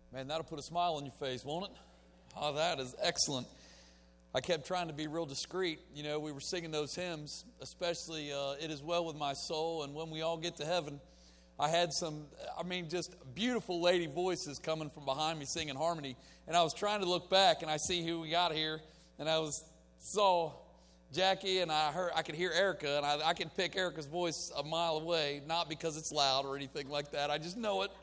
Man, that'll put a smile on your face, won't it? Oh, that is excellent. I kept trying to be real discreet. You know, we were singing those hymns, especially It Is Well With My Soul, and When We All Get to Heaven. I had some, just beautiful lady voices coming from behind me singing harmony. And I was trying to look back, and I see who we got here. And I saw Jackie, and I could hear Erica, and I could pick Erica's voice a mile away, not because it's loud or anything like that. I just know it.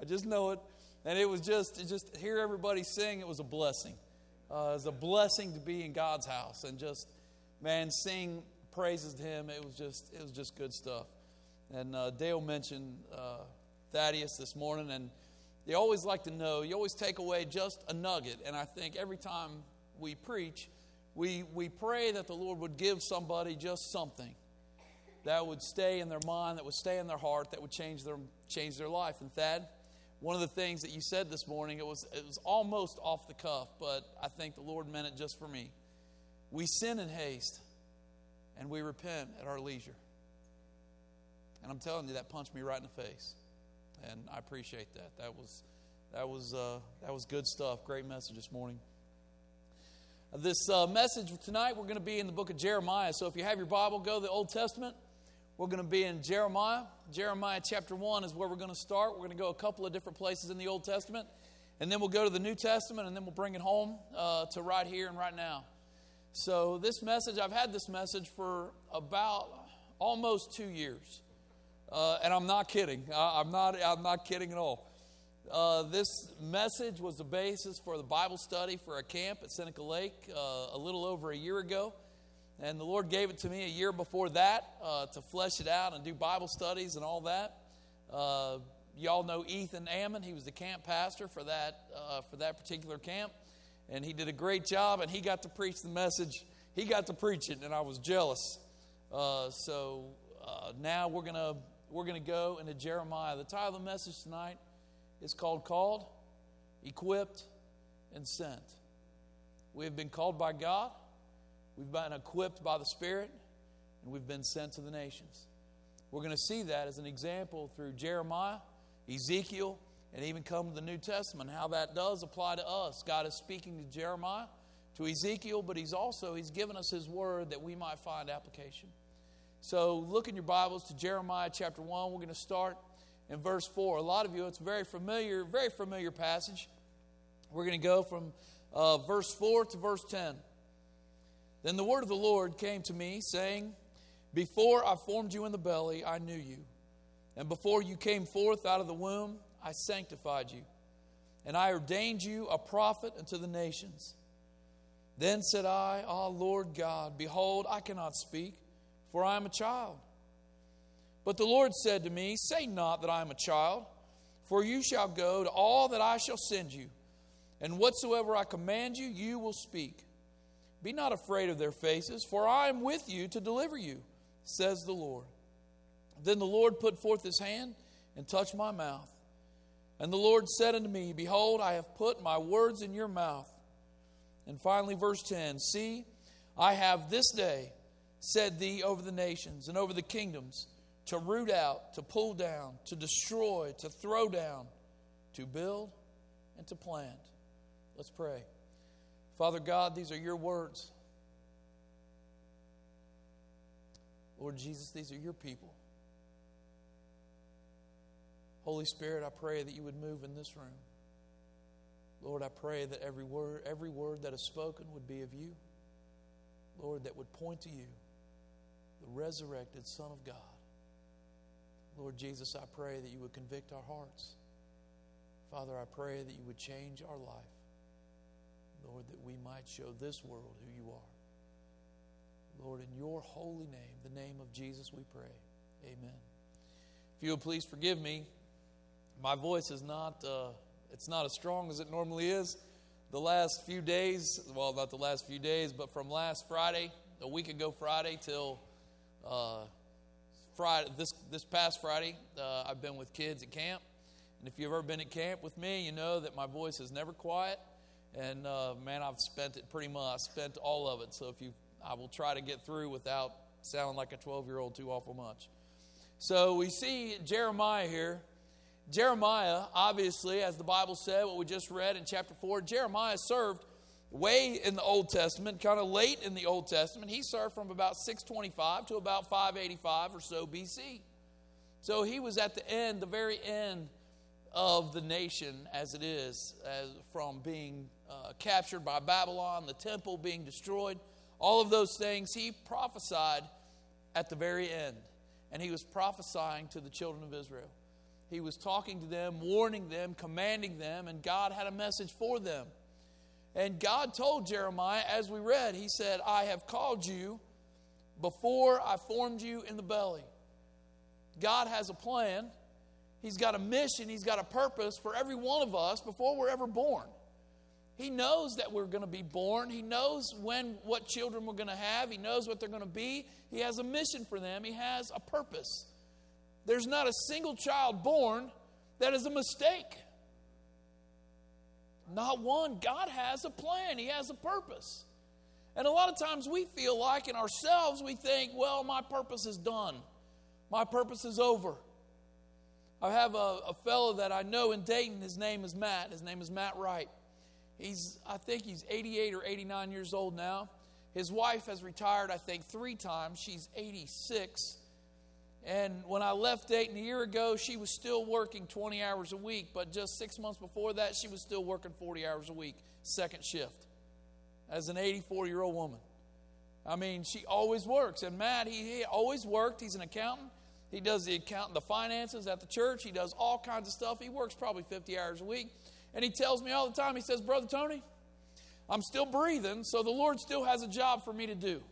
And it was just hear everybody sing. It was a blessing. It was a blessing to be in God's house and just, sing praises to Him. It was just good stuff. And Dale mentioned Thaddeus this morning, and they always like to know. You always take away just a nugget, and I think every time we preach, we pray that the Lord would give somebody just something that would stay in their mind, that would stay in their heart, that would change their life. And Thad, one of the things that you said this morning, it was almost off the cuff, but I think the Lord meant it just for me. We sin in haste, and we repent at our leisure. And I'm telling you, that punched me right in the face, and I appreciate that. That was good stuff. Great message this morning. This message tonight, we're going to be in the book of Jeremiah. So if you have your Bible, go to the Old Testament. We're going to be in Jeremiah. Jeremiah chapter 1 is where we're going to start. We're going to go a couple of different places in the Old Testament. And then we'll go to the New Testament, and then we'll bring it home to right here and right now. So this message, I've had this message for about almost 2 years. And I'm not kidding. I'm not kidding at all. This message was the basis for the Bible study for a camp at Seneca Lake a little over a year ago. And the Lord gave it to me a year before that to flesh it out and do Bible studies and all that. You all know Ethan Ammon. He was the camp pastor for that particular camp. And he did a great job, and he got to preach the message. He got to preach it, and I was jealous. So now we're going to go into Jeremiah. The title of the message tonight is called, Equipped, and Sent. We have been called by God. We've been equipped by the Spirit, and we've been sent to the nations. We're going to see that as an example through Jeremiah, Ezekiel, and even come to the New Testament, how that does apply to us. God is speaking to Jeremiah, to Ezekiel, but He's given us His word that we might find application. So look in your Bibles to Jeremiah chapter 1. We're going to start in verse 4. A lot of you, it's a very familiar passage. We're going to go from verse 4 to verse 10. Then the word of the Lord came to me, saying, Before I formed you in the belly, I knew you. And before you came forth out of the womb, I sanctified you. And I ordained you a prophet unto the nations. Then said I, Ah, Lord God, behold, I cannot speak, for I am a child. But the Lord said to me, Say not that I am a child, for you shall go to all that I shall send you. And whatsoever I command you, you will speak. Be not afraid of their faces, for I am with you to deliver you, says the Lord. Then the Lord put forth His hand and touched my mouth. And the Lord said unto me, Behold, I have put my words in your mouth. And finally, verse 10, See, I have this day set thee over the nations and over the kingdoms, to root out, to pull down, to destroy, to throw down, to build, and to plant. Let's pray. Father God, these are your words. Lord Jesus, these are your people. Holy Spirit, I pray that you would move in this room. Lord, I pray that every word that is spoken would be of you. Lord, that would point to you, the resurrected Son of God. Lord Jesus, I pray that you would convict our hearts. Father, I pray that you would change our life. Lord, that we might show this world who you are. Lord, in your holy name, the name of Jesus, we pray. Amen. If you will please forgive me, my voice is not as strong as it normally is. The last few days, well, not the last few days, but from last Friday, a week ago Friday, till Friday, this past Friday, I've been with kids at camp. And if you've ever been at camp with me, you know that my voice is never quiet. And I've spent it pretty much. I spent all of it. So I will try to get through without sounding like a 12-year-old too awful much. So we see Jeremiah here. Jeremiah, obviously, as the Bible said, what we just read in chapter 4, Jeremiah served way in the Old Testament, kind of late in the Old Testament. He served from about 625 to about 585 or so BC. So he was at the very end of the nation as it is, from being captured by Babylon, the temple being destroyed, all of those things. He prophesied at the very end, and he was prophesying to the children of Israel. He was talking to them, warning them, commanding them, and God had a message for them. And God told Jeremiah, as we read, he said, I have called you before I formed you in the belly. God has a plan. He's got a mission. He's got a purpose for every one of us before we're ever born. He knows that we're going to be born. He knows what children we're going to have. He knows what they're going to be. He has a mission for them. He has a purpose. There's not a single child born that is a mistake. Not one. God has a plan. He has a purpose. And a lot of times we feel like in ourselves we think, well, my purpose is done. My purpose is over. I have a fellow that I know in Dayton. His name is Matt. His name is Matt Wright. I think he's 88 or 89 years old now. His wife has retired, I think, 3 times. She's 86. And when I left Dayton a year ago, she was still working 20 hours a week. But just 6 months before that, she was still working 40 hours a week, second shift, as an 84-year-old woman. I mean, she always works. And Matt, he always worked. He's an accountant. He does the finances at the church. He does all kinds of stuff. He works probably 50 hours a week. And he tells me all the time, he says, Brother Tony, I'm still breathing, so the Lord still has a job for me to do.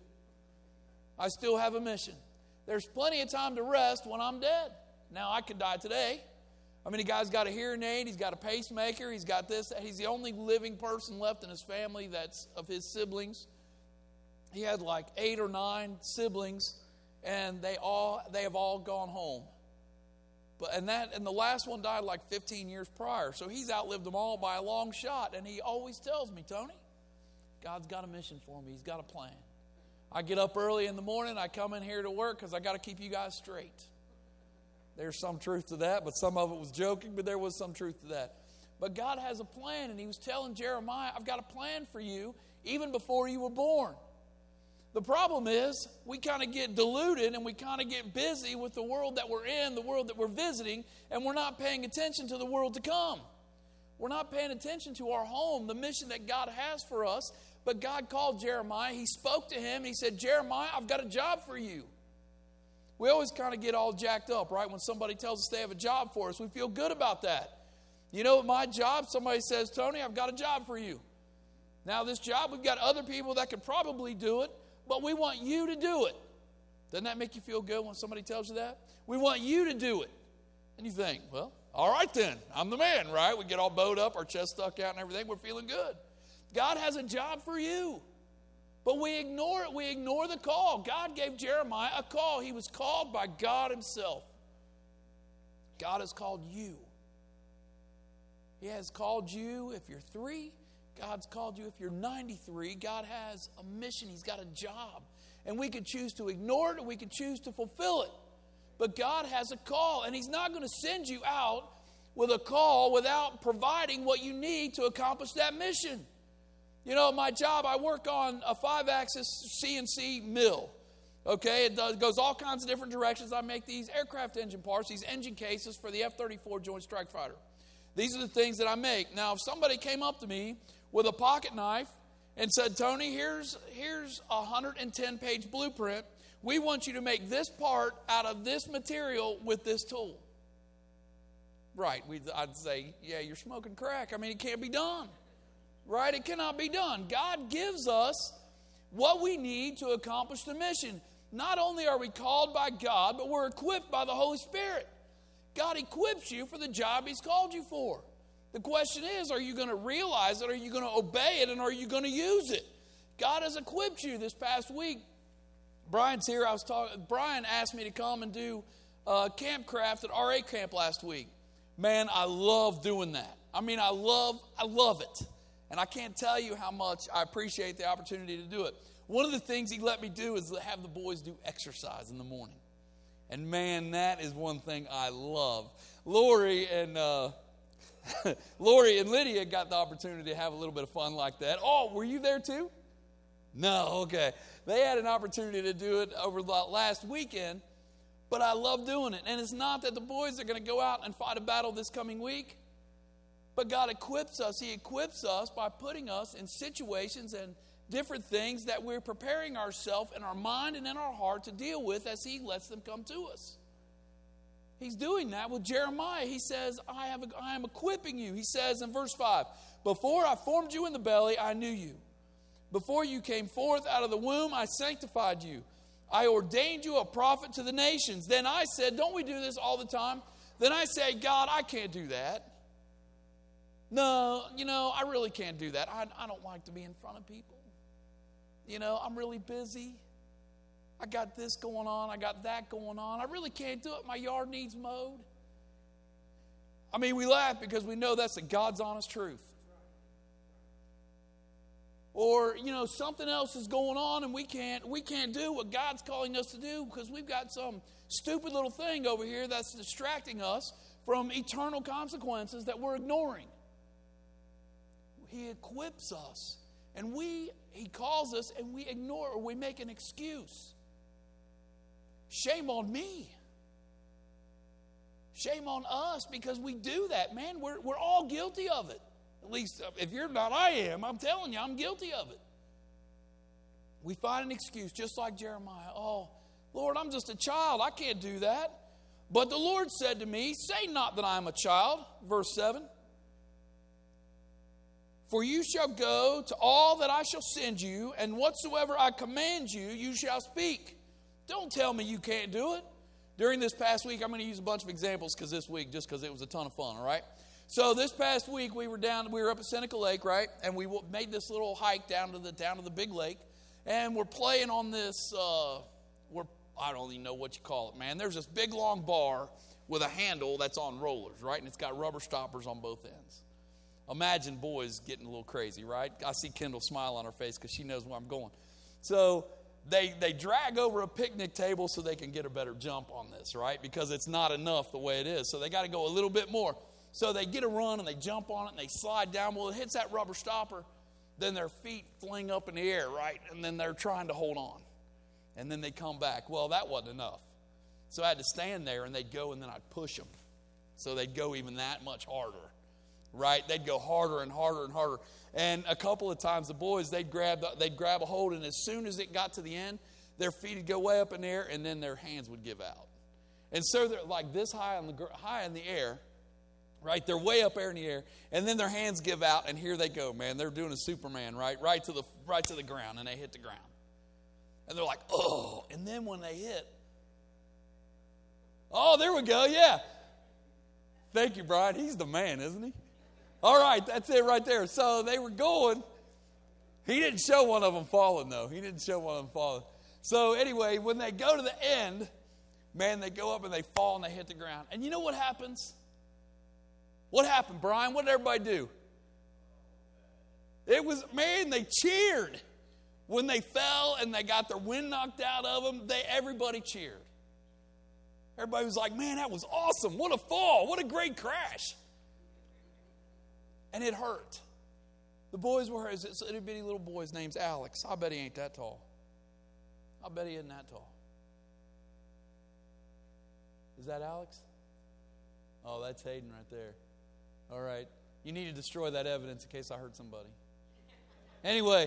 I still have a mission. There's plenty of time to rest when I'm dead. Now, I could die today. I mean, the guy's got a hearing aid. He's got a pacemaker. He's got this. He's the only living person left in his family that's of his siblings. He had like 8 or 9 siblings, and they have all gone home. And the last one died like 15 years prior. So he's outlived them all by a long shot. And he always tells me, Tony, God's got a mission for me. He's got a plan. I get up early in the morning. I come in here to work because I got to keep you guys straight. There's some truth to that, but some of it was joking, but there was some truth to that. But God has a plan, and he was telling Jeremiah, I've got a plan for you even before you were born. The problem is we kind of get deluded and we kind of get busy with the world that we're in, the world that we're visiting, and we're not paying attention to the world to come. We're not paying attention to our home, the mission that God has for us. But God called Jeremiah. He spoke to him. He said, Jeremiah, I've got a job for you. We always kind of get all jacked up, right? When somebody tells us they have a job for us, we feel good about that. You know, my job, somebody says, Tony, I've got a job for you. Now, this job, we've got other people that could probably do it, but we want you to do it. Doesn't that make you feel good when somebody tells you that? We want you to do it. And you think, well, all right then, I'm the man, right? We get all bowed up, our chest stuck out and everything, we're feeling good. God has a job for you. But we ignore it. We ignore the call. God gave Jeremiah a call. He was called by God himself. God has called you. He has called you if you're 3. God's called you if you're 93. God has a mission. He's got a job. And we could choose to ignore it or we could choose to fulfill it. But God has a call, and he's not going to send you out with a call without providing what you need to accomplish that mission. You know, my job, I work on a 5-axis CNC mill. Okay, it goes all kinds of different directions. I make these aircraft engine parts, these engine cases for the F-34 Joint Strike Fighter. These are the things that I make. Now, if somebody came up to me with a pocket knife and said, Tony, here's a 110-page blueprint. We want you to make this part out of this material with this tool. Right, I'd say, yeah, you're smoking crack. I mean, it can't be done. Right? It cannot be done. God gives us what we need to accomplish the mission. Not only are we called by God, but we're equipped by the Holy Spirit. God equips you for the job he's called you for. The question is, are you going to realize it? Are you going to obey it? And are you going to use it? God has equipped you. This past week, Brian's here. Brian asked me to come and do campcraft at RA Camp last week. Man, I love doing that. I mean, I love it. And I can't tell you how much I appreciate the opportunity to do it. One of the things he let me do is have the boys do exercise in the morning. And man, that is one thing I love. Lori and Lydia got the opportunity to have a little bit of fun like that. Oh, were you there too? No, okay. They had an opportunity to do it over the last weekend, but I love doing it. And it's not that the boys are going to go out and fight a battle this coming week, but God equips us. He equips us by putting us in situations and different things that we're preparing ourselves in our mind and in our heart to deal with as He lets them come to us. He's doing that with Jeremiah. He says, I am equipping you. He says in verse 5, before I formed you in the belly, I knew you. Before you came forth out of the womb, I sanctified you. I ordained you a prophet to the nations. Then I said, don't we do this all the time? Then I say, God, I can't do that. No, I really can't do that. I don't like to be in front of people. I'm really busy. I got this going on. I got that going on. I really can't do it. My yard needs mowed. I mean, we laugh because we know that's the God's honest truth. Or, something else is going on and we can't do what God's calling us to do because we've got some stupid little thing over here that's distracting us from eternal consequences that we're ignoring. He equips us. And He calls us and we ignore or we make an excuse. Shame on me. Shame on us because we do that, man. We're all guilty of it. At least if you're not, I am. I'm telling you, I'm guilty of it. We find an excuse just like Jeremiah. Oh, Lord, I'm just a child. I can't do that. But the Lord said to me, say not that I am a child. Verse 7. For you shall go to all that I shall send you, and whatsoever I command you, you shall speak. Don't tell me you can't do it. During this past week, I'm going to use a bunch of examples because it was a ton of fun, all right? So this past week, we were up at Seneca Lake, right? And we made this little hike down to the big lake, and we're playing on this, I don't even know what you call it, man. There's this big, long bar with a handle that's on rollers, right? And it's got rubber stoppers on both ends. Imagine boys getting a little crazy, right? I see Kendall smile on her face because she knows where I'm going. So they drag over a picnic table so they can get a better jump on this, right? Because it's not enough the way it is. So they got to go a little bit more. So they get a run and they jump on it and they slide down. Well, it hits that rubber stopper. Then their feet fling up in the air, right? And then they're trying to hold on. And then they come back. Well, that wasn't enough. So I had to stand there and they'd go and then I'd push them. So they'd go even that much harder. Right? They'd go harder and harder and harder. And a couple of times the boys, they'd grab a hold, and as soon as it got to the end, their feet would go way up in the air, and then their hands would give out. And so they're like this high in the air, right? They're way up there in the air, and then their hands give out, and here they go, man. They're doing a Superman, right to the ground, and they hit the ground. And they're like, oh. And then when they hit, oh, there we go, yeah. Thank you, Brian. He's the man, isn't he? All right, that's it right there. So they were going. He didn't show one of them falling, though. He didn't show one of them falling. So anyway, when they go to the end, man, they go up and they fall and they hit the ground. And you know what happens? What happened, Brian? What did everybody do? They cheered. When they fell and they got their wind knocked out of them, everybody cheered. Everybody was like, man, that was awesome. What a fall. What a great crash. And it hurt. The boys were, it's a itty bitty little boy's name's Alex. I bet he ain't that tall. I bet he isn't that tall. Is that Alex? Oh, that's Hayden right there. All right. You need to destroy that evidence in case I hurt somebody. Anyway,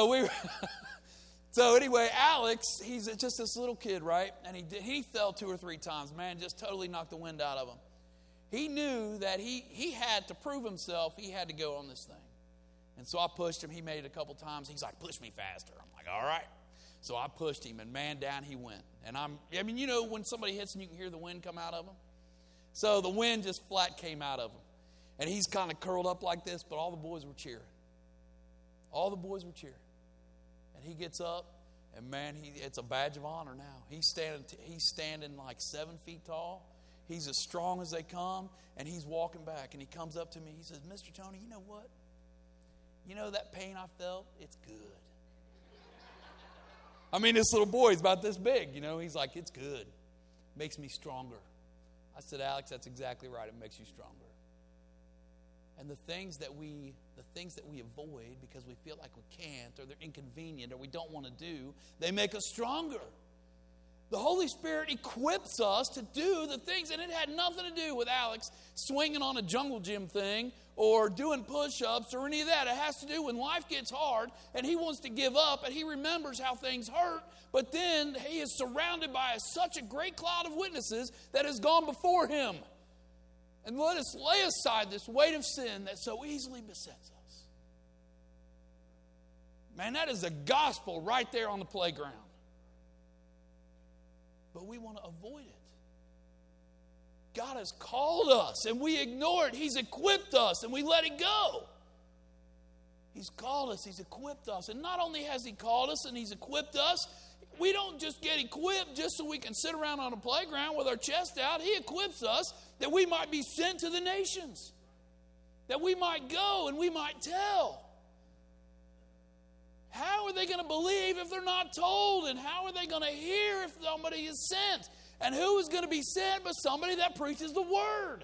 Alex, he's just this little kid, right? And he fell 2 or 3 times. Man, just totally knocked the wind out of him. He knew that he had to prove himself. He had to go on this thing. And so I pushed him. He made it a couple times. He's like, push me faster. I'm like, all right. So I pushed him, and man, down he went. And when somebody hits and you can hear the wind come out of him? So the wind just flat came out of him. And he's kind of curled up like this, but all the boys were cheering. All the boys were cheering. And he gets up, and man, it's a badge of honor now. He's standing like 7 feet tall. He's as strong as they come, and he's walking back. And he comes up to me. He says, Mr. Tony, you know what? You know that pain I felt? It's good. This little boy is about this big. He's like, it's good. makes me stronger. I said, Alex, that's exactly right. It makes you stronger. And the things that we avoid because we feel like we can't, or they're inconvenient, or we don't want to do, they make us stronger. The Holy Spirit equips us to do the things, and it had nothing to do with Alex swinging on a jungle gym thing or doing push-ups or any of that. It has to do when life gets hard and he wants to give up and he remembers how things hurt, but then he is surrounded by such a great cloud of witnesses that has gone before him. And let us lay aside this weight of sin that so easily besets us. Man, that is the gospel right there on the playground. But we want to avoid it. God has called us and we ignore it. He's equipped us and we let it go. He's called us. He's equipped us. And not only has He called us and He's equipped us, we don't just get equipped just so we can sit around on a playground with our chest out. He equips us that we might be sent to the nations, that we might go and we might tell. How are they going to believe if they're not told? And how are they going to hear if somebody is sent? And who is going to be sent but somebody that preaches the Word?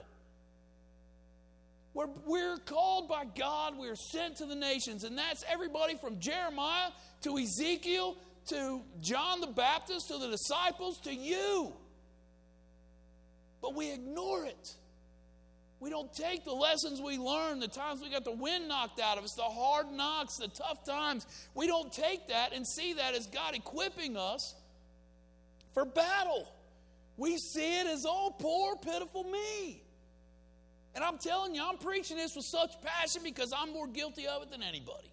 We're called by God. We're sent to the nations. And that's everybody from Jeremiah to Ezekiel to John the Baptist to the disciples to you. But we ignore it. We don't take the lessons we learn, the times we got the wind knocked out of us, the hard knocks, the tough times. We don't take that and see that as God equipping us for battle. We see it as, oh, poor, pitiful me. And I'm telling you, I'm preaching this with such passion because I'm more guilty of it than anybody.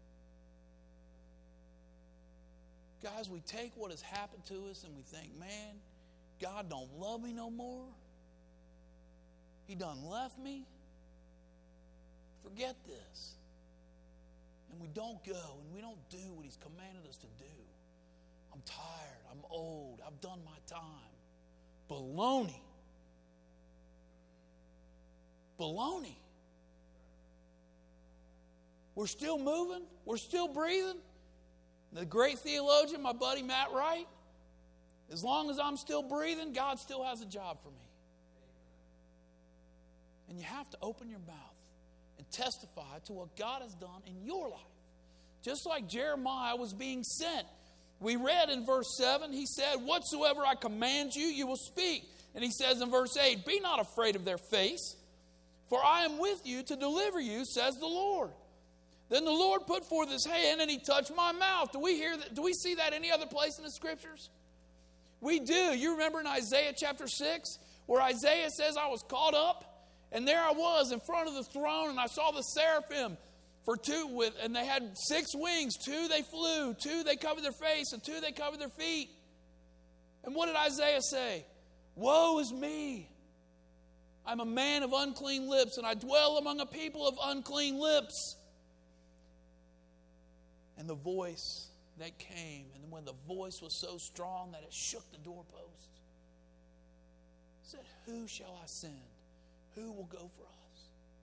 Guys, we take what has happened to us and we think, man, God don't love me no more. He done left me. Forget this. And we don't go and we don't do what He's commanded us to do. I'm tired. I'm old. I've done my time. Baloney. Baloney. We're still moving. We're still breathing. The great theologian, my buddy Matt Wright, as long as I'm still breathing, God still has a job for me. And you have to open your mouth and testify to what God has done in your life. Just like Jeremiah was being sent. We read in verse 7, he said, whatsoever I command you, you will speak. And he says in verse 8, be not afraid of their face, for I am with you to deliver you, says the Lord. Then the Lord put forth His hand and He touched my mouth. Do we hear that? Do we see that any other place in the Scriptures? We do. You remember in Isaiah chapter 6, where Isaiah says, I was caught up. And there I was in front of the throne, and I saw the seraphim and they had 6 wings. 2 they flew, 2 they covered their face, and 2 they covered their feet. And what did Isaiah say? Woe is me. I'm a man of unclean lips, and I dwell among a people of unclean lips. And the voice that came, and when the voice was so strong that it shook the doorpost, said, who shall I send? Who will go for us?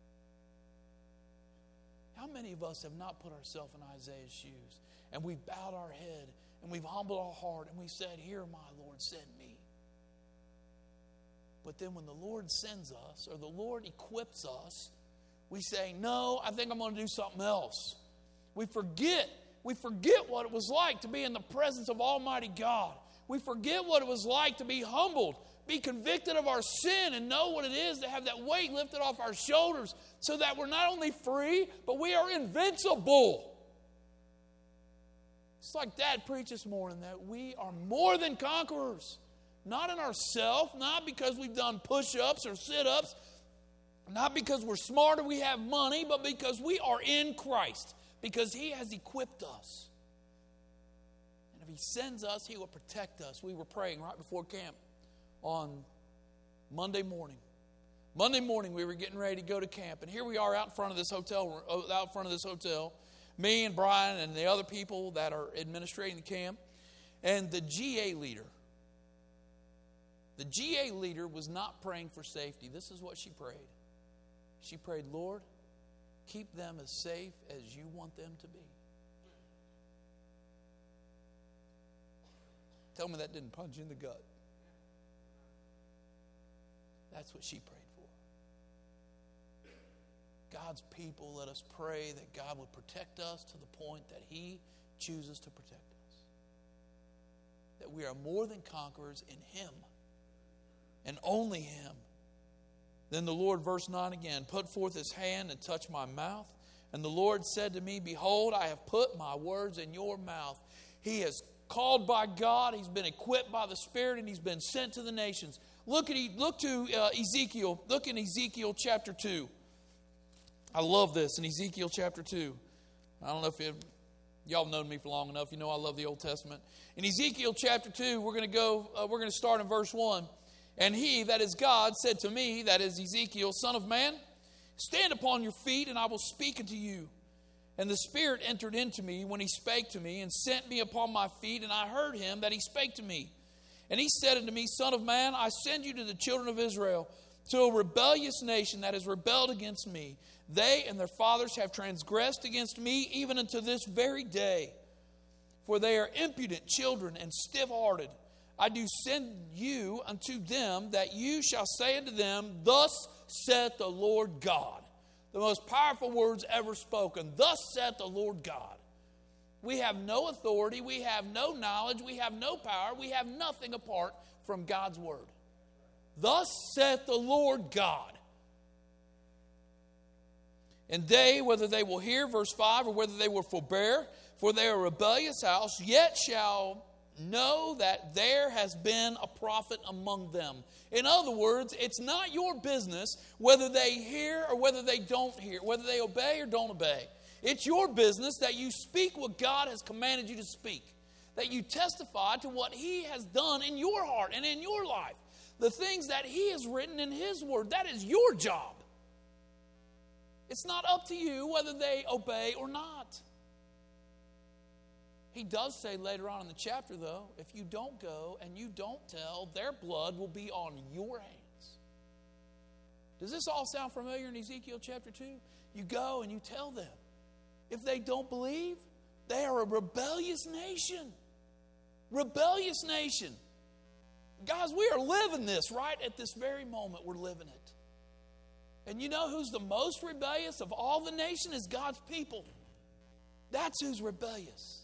How many of us have not put ourselves in Isaiah's shoes and we've bowed our head and we've humbled our heart and we said, here am I, Lord, send me. But then when the Lord sends us or the Lord equips us, we say, no, I think I'm going to do something else. We forget what it was like to be in the presence of Almighty God. We forget what it was like to be humbled, be convicted of our sin, and know what it is to have that weight lifted off our shoulders so that we're not only free, but we are invincible. It's like Dad preached this morning, that we are more than conquerors. Not in ourselves, not because we've done push-ups or sit-ups, not because we're smart or we have money, but because we are in Christ, because He has equipped us. And if He sends us, He will protect us. We were praying right before camp on Monday morning. Monday morning, we were getting ready to go to camp, and here we are out in front of this hotel, me and Brian and the other people that are administrating the camp, and the GA leader. The GA leader was not praying for safety. This is what she prayed. She prayed, Lord, keep them as safe as you want them to be. Tell me that didn't punch you in the gut. That's what she prayed for. God's people, let us pray that God would protect us to the point that He chooses to protect us. That we are more than conquerors in Him, and only Him. Then the Lord, verse 9 again, put forth His hand and touched my mouth. And the Lord said to me, behold, I have put my words in your mouth. He is called by God. He's been equipped by the Spirit, and he's been sent to the nations. Look to Ezekiel. Look in Ezekiel chapter 2. I love this in Ezekiel chapter 2. I don't know if y'all have known me for long enough. You know I love the Old Testament. In Ezekiel chapter 2, we're going to start in verse 1. And he, that is God, said to me, that is Ezekiel, Son of man, stand upon your feet, and I will speak unto you. And the Spirit entered into me when he spake to me, and sent me upon my feet, and I heard him that he spake to me. And he said unto me, Son of man, I send you to the children of Israel, to a rebellious nation that has rebelled against me. They and their fathers have transgressed against me, even unto this very day. For they are impudent children and stiff-hearted. I do send you unto them, that you shall say unto them, Thus saith the Lord God. The most powerful words ever spoken. Thus saith the Lord God. We have no authority, we have no knowledge, we have no power, we have nothing apart from God's word. Thus saith the Lord God. And they, whether they will hear, verse 5, or whether they will forbear, for they are a rebellious house, yet shall know that there has been a prophet among them. In other words, it's not your business whether they hear or whether they don't hear, whether they obey or don't obey. It's your business that you speak what God has commanded you to speak, that you testify to what He has done in your heart and in your life, the things that He has written in His word. That is your job. It's not up to you whether they obey or not. He does say later on in the chapter, though, if you don't go and you don't tell, their blood will be on your hands. Does this all sound familiar in Ezekiel chapter 2? You go and you tell them. If they don't believe, they are a rebellious nation. Rebellious nation. Guys, we are living this right at this very moment. We're living it. And you know who's the most rebellious of all the nation is God's people. That's who's rebellious.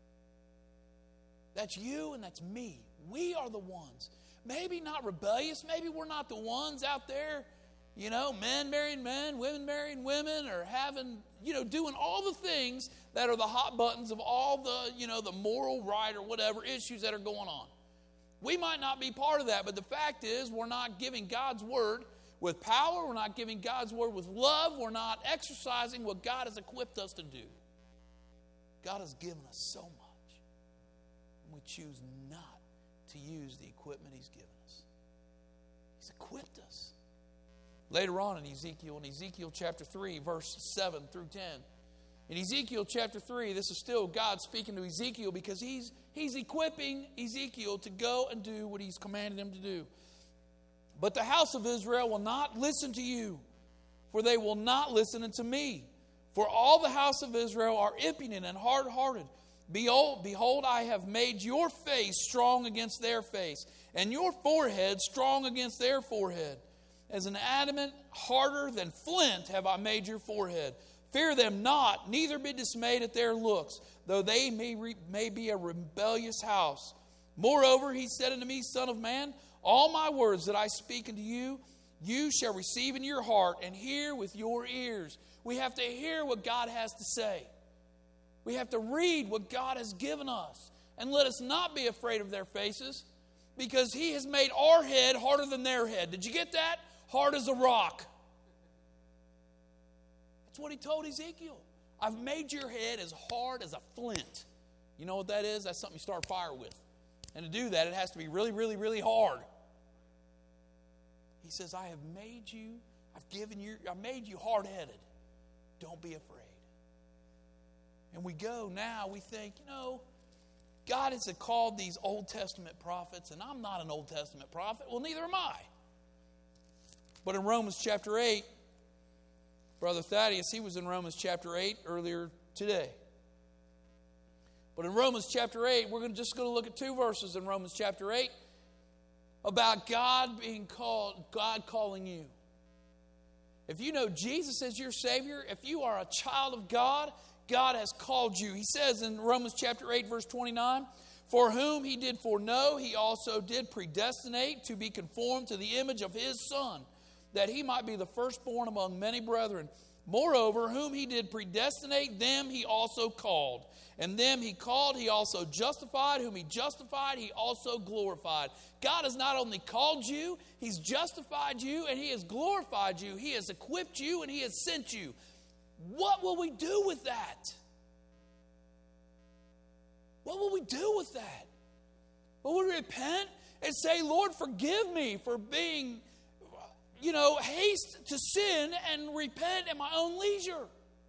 That's you and that's me. We are the ones. Maybe not rebellious. Maybe we're not the ones out there, men marrying men, women marrying women, or having, doing all the things that are the hot buttons of all the, the moral right or whatever issues that are going on. We might not be part of that, but the fact is we're not giving God's word with power. We're not giving God's word with love. We're not exercising what God has equipped us to do. God has given us so much. We choose not to use the equipment He's given us. He's equipped us. Later on in Ezekiel chapter 3, verse 7 through 10. In Ezekiel chapter 3, this is still God speaking to Ezekiel because he's equipping Ezekiel to go and do what He's commanded him to do. But the house of Israel will not listen to you, for they will not listen unto me. For all the house of Israel are impudent and hard-hearted. Behold, I have made your face strong against their face, and your forehead strong against their forehead. As an adamant harder than flint have I made your forehead. Fear them not, neither be dismayed at their looks, though they may be a rebellious house. Moreover, he said unto me, Son of man, all my words that I speak unto you, you shall receive in your heart and hear with your ears. We have to hear what God has to say. We have to read what God has given us. And let us not be afraid of their faces, because He has made our head harder than their head. Did you get that? Hard as a rock. That's what He told Ezekiel. I've made your head as hard as a flint. You know what that is? That's something you start a fire with. And to do that, it has to be really, really, really hard. He says, I made you hard-headed. Don't be afraid. And we go now, we think, God has called these Old Testament prophets, and I'm not an Old Testament prophet. Well, neither am I. But in Romans chapter 8, Brother Thaddeus, he was in Romans chapter 8 earlier today. But in Romans chapter 8, we're just going to look at two verses in Romans chapter 8. about God calling you. If you know Jesus as your Savior, if you are a child of God, God has called you. He says in Romans chapter 8, verse 29, for whom He did foreknow, He also did predestinate to be conformed to the image of His Son, that He might be the firstborn among many brethren. Moreover, whom He did predestinate, them He also called. And them He called, He also justified. Whom He justified, He also glorified. God has not only called you, He's justified you, and He has glorified you. He has equipped you, and He has sent you. What will we do with that? What will we do with that? Will we repent and say, Lord, forgive me for being, haste to sin and repent at my own leisure?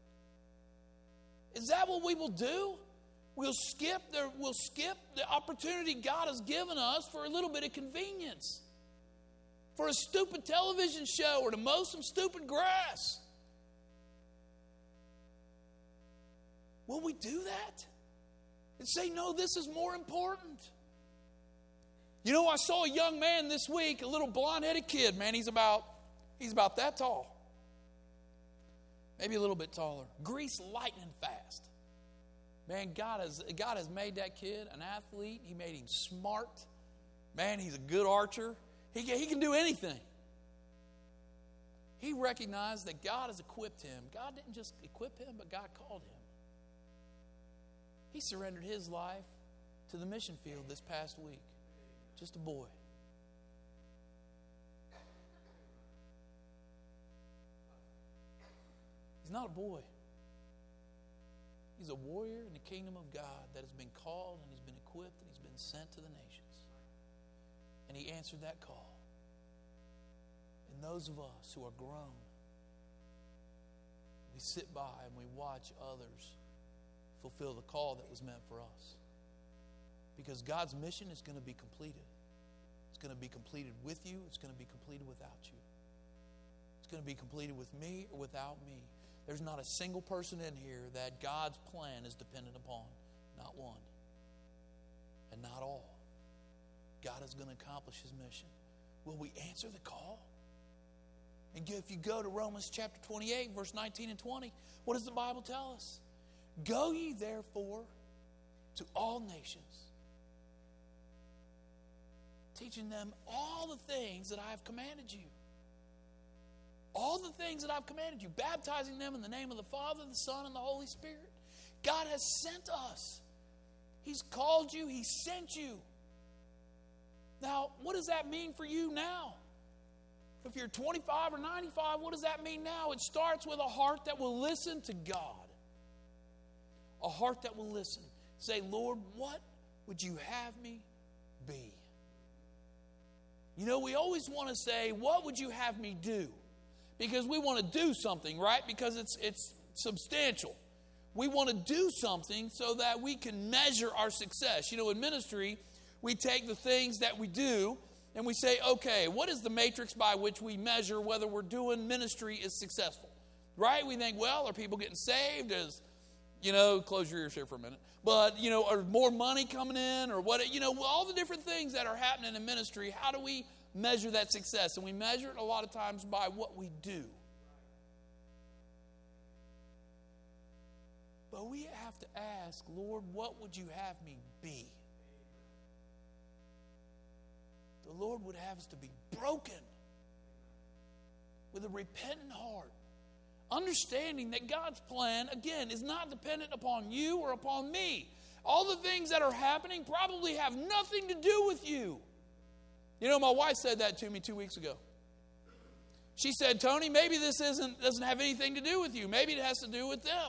Is that what we will do? We'll skip the opportunity God has given us for a little bit of convenience, for a stupid television show or to mow some stupid grass. Will we do that? And say, no, this is more important. I saw a young man this week, a little blonde-headed kid, man, he's about that tall. Maybe a little bit taller. Grease lightning fast. Man, God has made that kid an athlete. He made him smart. Man, he's a good archer. He can do anything. He recognized that God has equipped him. God didn't just equip him, but God called him. He surrendered his life to the mission field this past week. Just a boy. He's not a boy. He's a warrior in the kingdom of God that has been called and he's been equipped and he's been sent to the nations. And he answered that call. And those of us who are grown, we sit by and we watch others fulfill the call that was meant for us. Because God's mission is going to be completed. It's going to be completed with you. It's going to be completed without you. It's going to be completed with me or without me. There's not a single person in here that God's plan is dependent upon. Not one. And not all. God is going to accomplish His mission. Will we answer the call? And if you go to Romans chapter 28, verse 19 and 20, what does the Bible tell us? Go ye therefore to all nations, teaching them all the things that I have commanded you. All the things that I've commanded you, baptizing them in the name of the Father, the Son, and the Holy Spirit. God has sent us. He's called you. He sent you. Now, what does that mean for you now? If you're 25 or 95, what does that mean now? It starts with a heart that will listen to God. A heart that will listen. Say, Lord, what would you have me be? We always want to say, what would you have me do? Because we want to do something, right? Because it's substantial. We want to do something so that we can measure our success. In ministry, we take the things that we do and we say, okay, what is the matrix by which we measure whether we're doing ministry is successful? Right? We think, well, are people getting saved? Close your ears here for a minute. But, are more money coming in or what? All the different things that are happening in ministry, how do we measure that success? And we measure it a lot of times by what we do. But we have to ask, Lord, what would you have me be? The Lord would have us to be broken with a repentant heart. Understanding that God's plan, again, is not dependent upon you or upon me. All the things that are happening probably have nothing to do with you. My wife said that to me 2 weeks ago. She said, Tony, maybe this doesn't have anything to do with you. Maybe it has to do with them.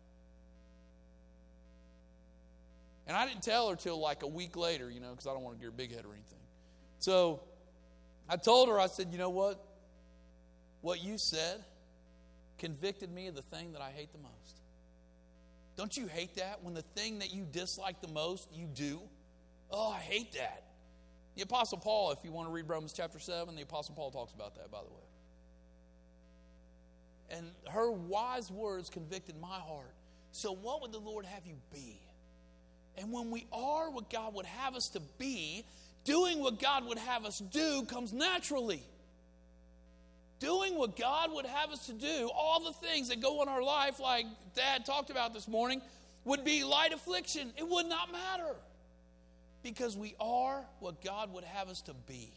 And I didn't tell her till like a week later, because I don't want to get her big head or anything. So I told her, I said, you know what? What you said convicted me of the thing that I hate the most. Don't you hate that? When the thing that you dislike the most, you do? Oh, I hate that. The Apostle Paul, if you want to read Romans chapter 7, the Apostle Paul talks about that, by the way. And her wise words convicted my heart. So what would the Lord have you be? And when we are what God would have us to be, doing what God would have us do comes naturally. Doing what God would have us to do, all the things that go in our life, like Dad talked about this morning, would be light affliction. It would not matter. Because we are what God would have us to be.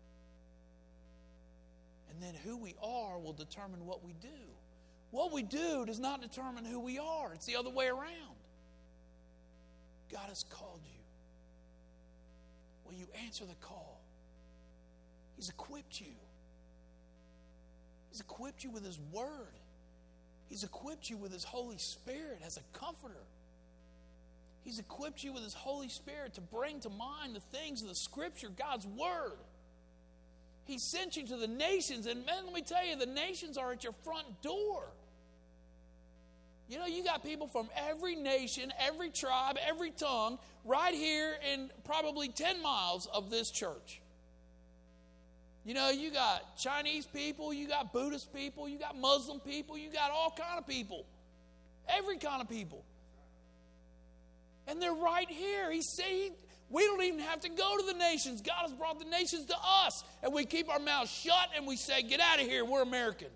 And then who we are will determine what we do. What we do does not determine who we are. It's the other way around. God has called you. Will you answer the call? He's equipped you. He's equipped you with His Word. He's equipped you with His Holy Spirit as a comforter. He's equipped you with His Holy Spirit to bring to mind the things of the Scripture, God's Word. He sent you to the nations, and man, let me tell you, the nations are at your front door. You know, you got people from every nation, every tribe, every tongue, right here in probably 10 miles of this church. You know, you got Chinese people, you got Buddhist people, you got Muslim people, you got all kind of people. Every kind of people. And they're right here. He said we don't even have to go to the nations. God has brought the nations to us. And we keep our mouths shut and we say, get out of here, we're American.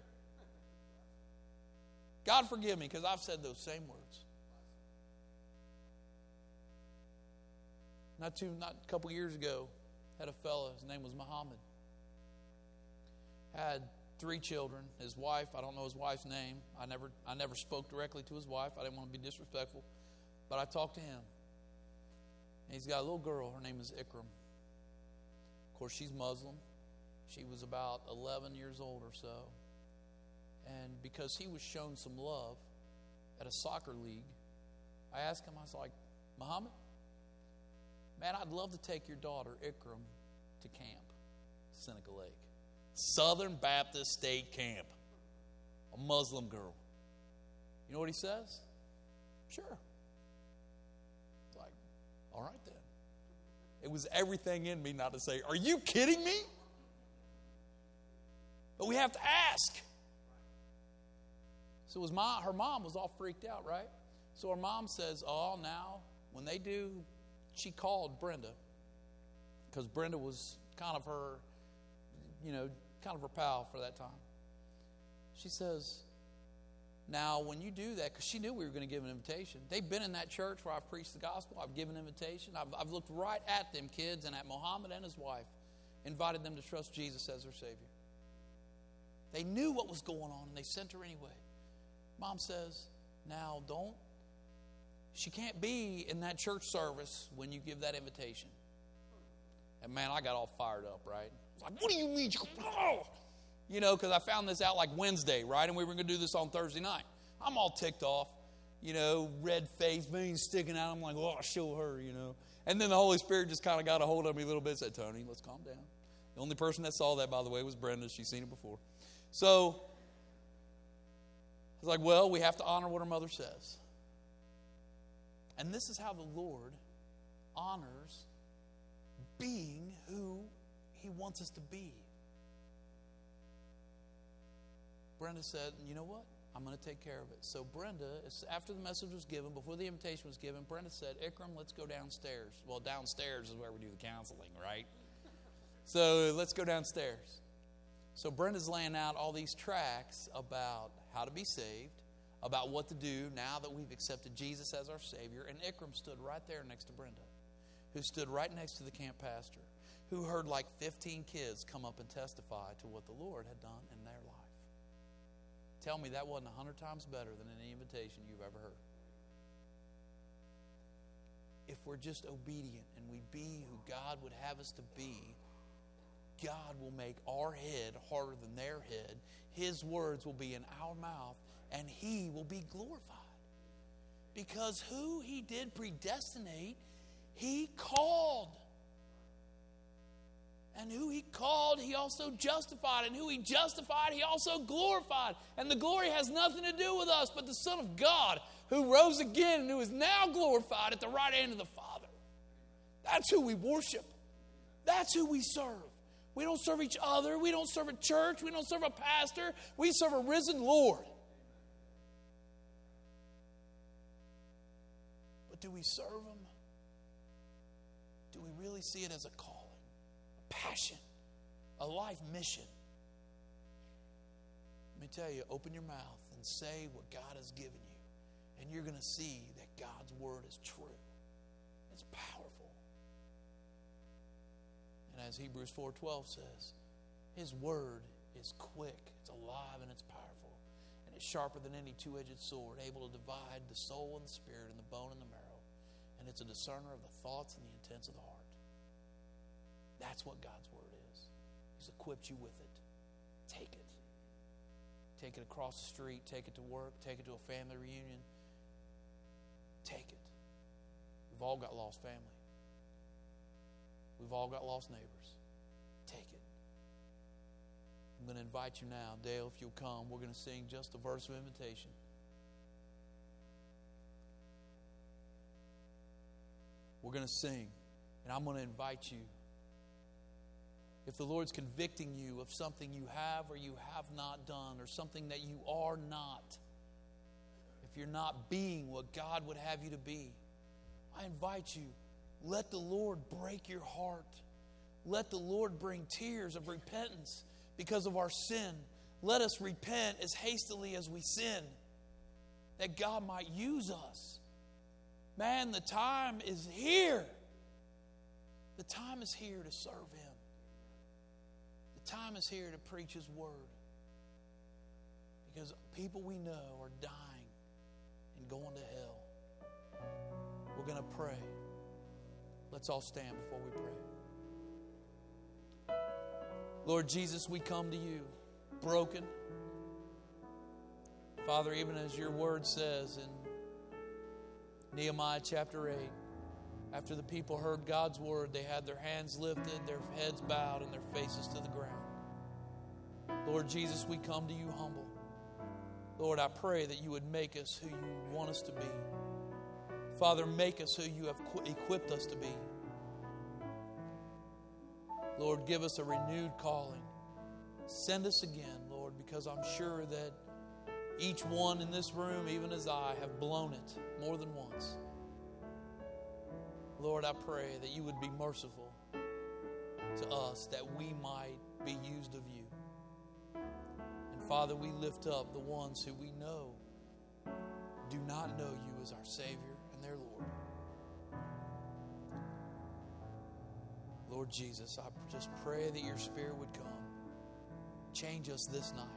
God forgive me because I've said those same words. Not a couple years ago, had a fella, his name was Muhammad. Had 3 children. His wife, I don't know his wife's name. I never spoke directly to his wife. I didn't want to be disrespectful. But I talked to him. And he's got a little girl. Her name is Ikram. Of course, she's Muslim. She was about 11 years old or so. And because he was shown some love at a soccer league, I asked him, I was like, Muhammad, man, I'd love to take your daughter, Ikram, to camp, Seneca Lake. Southern Baptist State Camp. A Muslim girl. You know what he says? Sure. It's like, all right then. It was everything in me not to say, are you kidding me? But we have to ask. So her mom was all freaked out, right? So her mom says, oh, now, when they do, she called Brenda. Because Brenda was kind of her, kind of her pal for that time. She says, now, when you do that, because she knew we were going to give an invitation. They've been in that church where I've preached the gospel. I've given an invitation. I've looked right at them kids and at Muhammad and his wife, invited them to trust Jesus as their Savior. They knew what was going on, and they sent her anyway. Mom says, now, she can't be in that church service when you give that invitation. And man, I got all fired up, right? I was like, what do you mean? Because I found this out like Wednesday, right? And we were going to do this on Thursday night. I'm all ticked off, red face, veins sticking out. I'm like, oh, I'll show her, And then the Holy Spirit just kind of got a hold of me a little bit and said, Tony, let's calm down. The only person that saw that, by the way, was Brenda. She's seen it before. So I was like, well, we have to honor what her mother says. And this is how the Lord honors being who He wants us to be. Brenda said, you know what? I'm going to take care of it. So Brenda, after the message was given, before the invitation was given, Brenda said, Ikram, let's go downstairs. Well, downstairs is where we do the counseling, right? So let's go downstairs. So Brenda's laying out all these tracts about how to be saved, about what to do now that we've accepted Jesus as our Savior. And Ikram stood right there next to Brenda, who stood right next to the camp pastor, who heard like 15 kids come up and testify to what the Lord had done in their life. Tell me that wasn't 100 times better than any invitation you've ever heard. If we're just obedient and we be who God would have us to be, God will make our head harder than their head. His words will be in our mouth, and He will be glorified. Because who He did predestinate, He called. And who He called, He also justified. And who He justified, He also glorified. And the glory has nothing to do with us, but the Son of God, who rose again and who is now glorified at the right hand of the Father. That's who we worship. That's who we serve. We don't serve each other. We don't serve a church. We don't serve a pastor. We serve a risen Lord. But do we serve Him? Do we really see it as a calling? passion, a life mission. Let me tell you, open your mouth and say what God has given you, and you're going to see that God's word is true. It's powerful. And as Hebrews 4:12 says, His word is quick, it's alive, and it's powerful. And it's sharper than any two-edged sword, able to divide the soul and the spirit and the bone and the marrow. And it's a discerner of the thoughts and the intents of the heart. That's what God's word is. He's equipped you with it. Take it. Take it across the street. Take it to work. Take it to a family reunion. Take it. We've all got lost family. We've all got lost neighbors. Take it. I'm going to invite you now. Dale, if you'll come, we're going to sing just a verse of invitation. We're going to sing, and I'm going to invite you. If the Lord's convicting you of something you have or you have not done, or something that you are not, if you're not being what God would have you to be, I invite you, let the Lord break your heart. Let the Lord bring tears of repentance because of our sin. Let us repent as hastily as we sin, that God might use us. Man, the time is here. The time is here to serve Him. The time is here to preach His word. Because people we know are dying and going to hell. We're going to pray. Let's all stand before we pray. Lord Jesus, we come to you broken. Father, even as your word says in Nehemiah chapter 8, after the people heard God's word, they had their hands lifted, their heads bowed, and their faces to the ground. Lord Jesus, we come to you humble. Lord, I pray that you would make us who you want us to be. Father, make us who you have equipped us to be. Lord, give us a renewed calling. Send us again, Lord, because I'm sure that each one in this room, even as I, have blown it more than once. Lord, I pray that you would be merciful to us, that we might be used of you. And Father, we lift up the ones who we know do not know you as our Savior and their Lord. Lord Jesus, I just pray that your Spirit would come. Change us this night.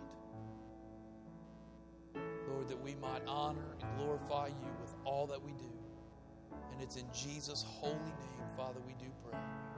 Lord, that we might honor and glorify you with all that we do. And it's in Jesus' holy name, Father, we do pray.